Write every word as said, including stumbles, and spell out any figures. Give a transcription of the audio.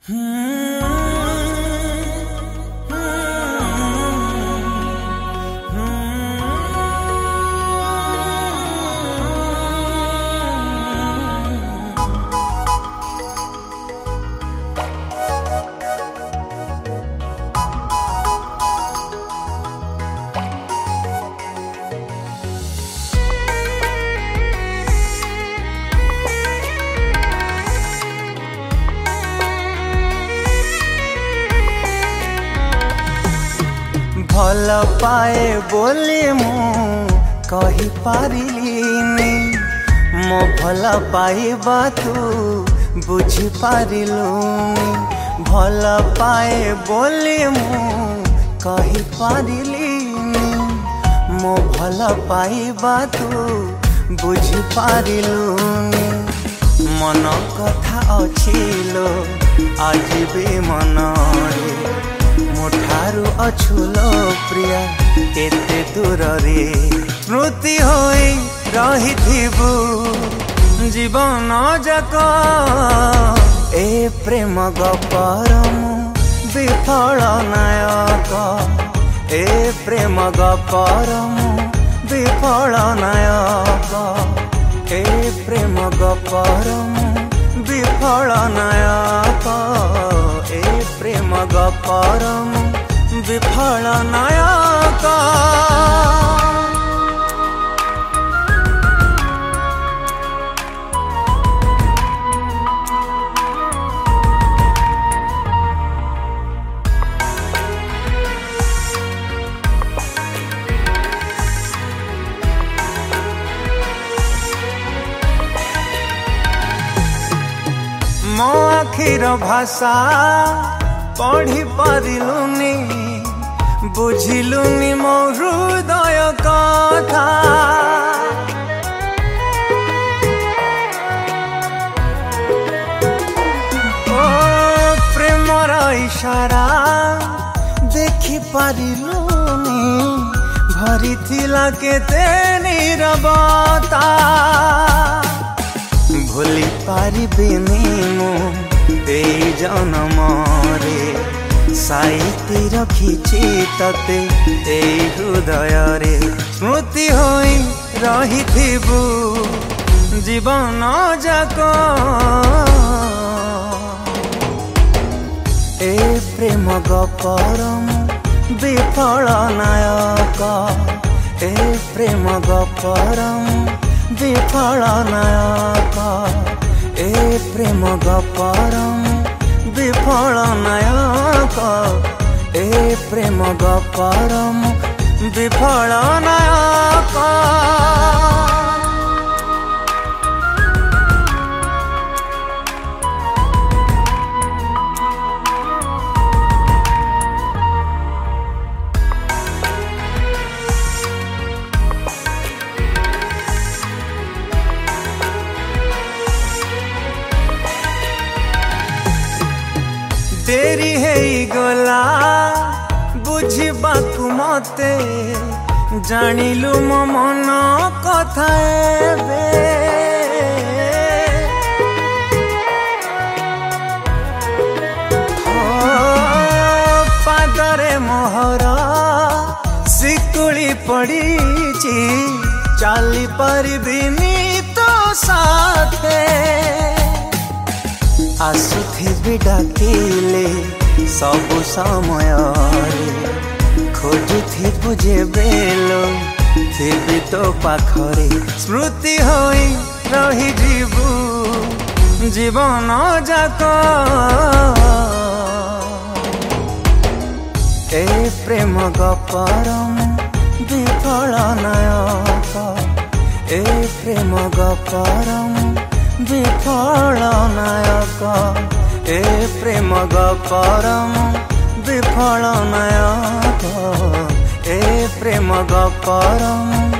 भल पाए बोली मु कही पारिलिनी मो भल पाइबा तू बुझी पारिलुनी भल पाए बोली मु कही पारिलिनी मो भल पाइबा तू बुझी पारिलुनी मन कथा अछिलो आज भी मन रे मोठारू अछुलो प्रिया केते दूर रे स्मृति होई रही थिबु जीवन जाक ए प्रेम गपरम विफल नायक ए प्रेम गपरम विफल नायक ए प्रेम गपरम विफल नायक ए प्रेम गपरम विफल नायक। मो आखिर भाषा पढ़ी पारिलुनी बुझिलुनी मो हृदय कथा ओ प्रेमर इशारा देखि पारिलुनी भरी थिला केते नीरवता भूली पारिबिनी मु ए जन्म रे साइती रखिछि तते ए हृदय रे स्मृति होई रही थिबु जीवन जाक ए प्रेम गपरम विफल नायक ए प्रेम गपरम विफल नायक ए प्रेम गपरम विफल नायक ए प्रेम गपरम विफल नायक। तेरी है गला बुझिबाकु मते जानिलु मो मन कथा एबे पादरे मोहर सिकुली पड़ीची चाली परिबिनी तो साथे आसुथि डाकिले सबु समय खोजुथि बुझे बेलो थी तो पाखरे स्मृति होई रही जीवु जीवन जाक ए प्रेम गपरम विफल नायक ए प्रेम गपरम विफल नायक ए प्रेम गपरम विफल नायक ए प्रेम गपरम